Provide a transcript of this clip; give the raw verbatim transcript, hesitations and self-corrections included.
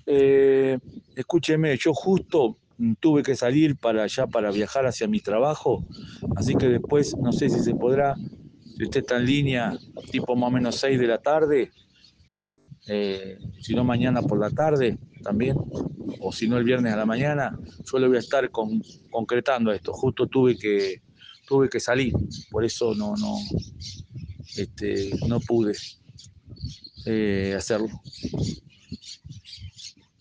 Eh, escúcheme, yo justo mm, tuve que salir para allá para viajar hacia mi trabajo, así que después no sé si se podrá, si usted está en línea, tipo más o menos seis de la tarde, eh, si no mañana por la tarde también, o si no el viernes a la mañana, yo le voy a estar con, concretando esto. Justo tuve que, tuve que salir, por eso no, no, este, no pude eh, hacerlo.